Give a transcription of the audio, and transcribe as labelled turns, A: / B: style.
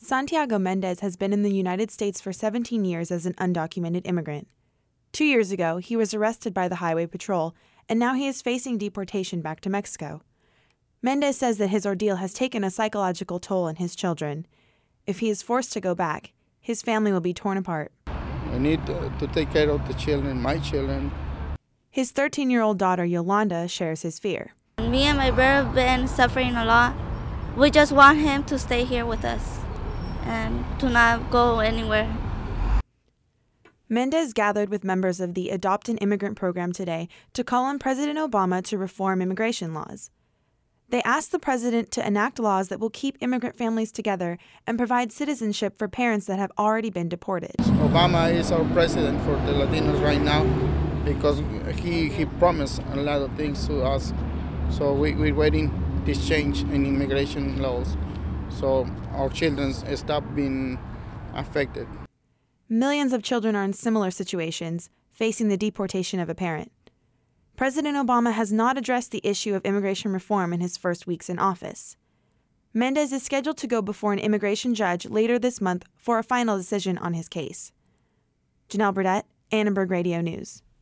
A: Santiago Mendez has been in the United States for 17 years as an undocumented immigrant. 2 years ago, he was arrested by the Highway Patrol, and now he is facing deportation back to Mexico. Mendez says that his ordeal has taken a psychological toll on his children. If he is forced to go back, his family will be torn apart.
B: I need to take care of the children, my children.
A: His 13-year-old daughter, Yolanda, shares his fear.
C: Me and my brother have been suffering a lot. We just want him to stay here with us and to not go anywhere.
A: Mendez gathered with members of the Adopt an Immigrant program today to call on President Obama to reform immigration laws. They asked the president to enact laws that will keep immigrant families together and provide citizenship for parents that have already been deported.
B: Obama is our president for the Latinos right now because he promised a lot of things to us. So we're waiting this change in immigration laws so our children stop being affected.
A: Millions of children are in similar situations, facing the deportation of a parent. President Obama has not addressed the issue of immigration reform in his first weeks in office. Mendez is scheduled to go before an immigration judge later this month for a final decision on his case. Janelle Burdett, Annenberg Radio News.